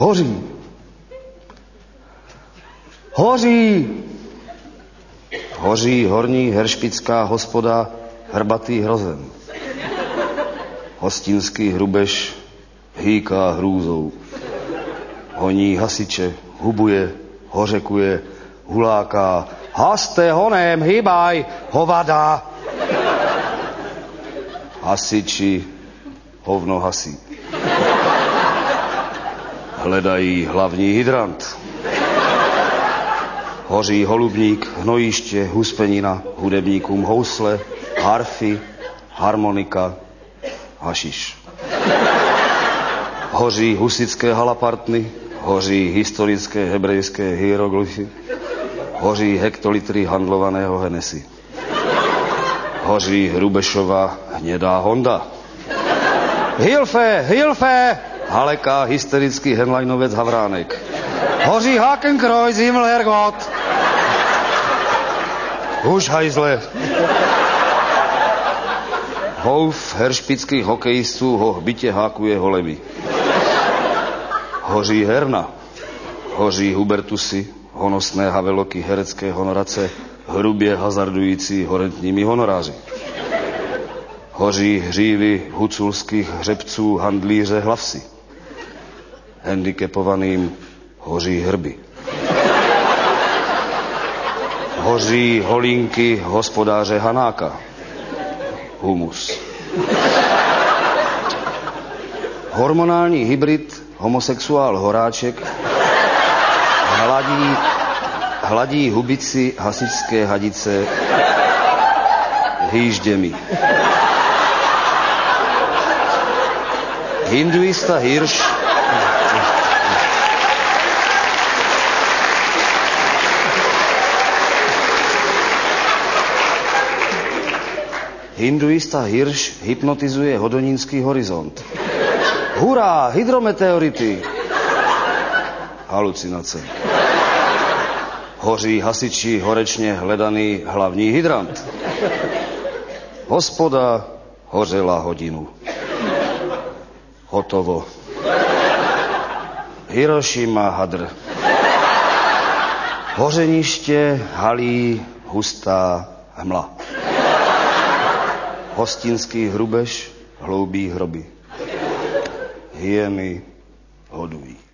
Hoří. Hoří. Hoří horní heršpická hospoda Hrbatý hrozen. Hostinský hrubež hýká hrůzou. Honí hasiče, hubuje, hořekuje, huláká. Haste honem, hýbaj, hovada. Hasiči hovno hasí. Hledají hlavní hydrant. Hoří holubník, hnojiště, huspenina, hudebníkům housle, harfy, harmonika, hašiš. Hoří husické halapartny, hoří historické hebrejské hieroglyfy, hoří hektolitry handlovaného Hennessy. Hoří Hrubešova hnědá Honda. Hilfe, hilfe, haleká hysterický henleinovec Havránek. Hoří Hakenkreuz, Himmelherrgott. Už hajzle. Houf heršpických hokejistů ho hbitě hákuje holemi. Hoří herna. Hoří Hubertusy, honosné haveloky herecké honorace, hrubě hazardující horentními honoráři. Hoří hřívy huculských hřebců handlíře Hlavsy. Handicapovaným hoří hrby. Hoří holínky hospodáře Hanáka. Humus. Hormonální hybrid homosexuál Horáček hladí hubici hasičské hadice hýžděmi. Hinduista Hirš hypnotizuje hodonínský horizont. Hurá, hydrometeority. Halucinace. Hoří hasiči horečně hledaný hlavní hydrant. Hospoda hořela hodinu. Hotovo. Hirošima hadr. Hořeniště halí hustá hmla. Hostinský hrubež hloubí hroby. Hyeny hodují.